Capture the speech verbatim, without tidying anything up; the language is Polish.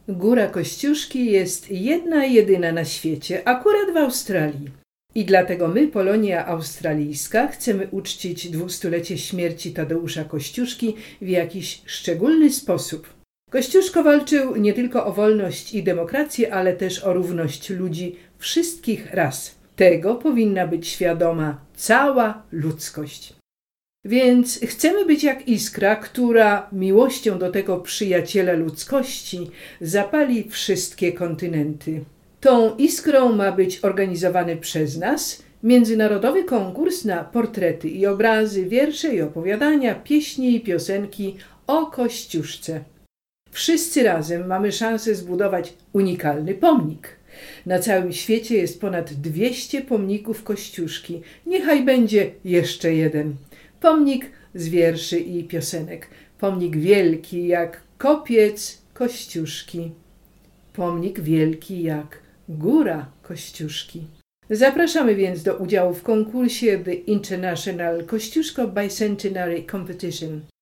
Góra Kościuszki jest jedna jedyna na świecie, akurat w Australii. I dlatego my, Polonia Australijska, chcemy uczcić dwustulecie śmierci Tadeusza Kościuszki w jakiś szczególny sposób. Kościuszko walczył nie tylko o wolność i demokrację, ale też o równość ludzi wszystkich ras. Tego powinna być świadoma cała ludzkość. Więc chcemy być jak iskra, która miłością do tego przyjaciela ludzkości zapali wszystkie kontynenty. Tą iskrą ma być organizowany przez nas międzynarodowy konkurs na portrety i obrazy, wiersze i opowiadania, pieśni i piosenki o Kościuszce. Wszyscy razem mamy szansę zbudować unikalny pomnik. Na całym świecie jest ponad dwieście pomników Kościuszki. Niechaj będzie jeszcze jeden. Pomnik z wierszy i piosenek. Pomnik wielki jak kopiec Kościuszki. Pomnik wielki jak góra Kościuszki. Zapraszamy więc do udziału w konkursie The International Kościuszko Bicentenary Competition.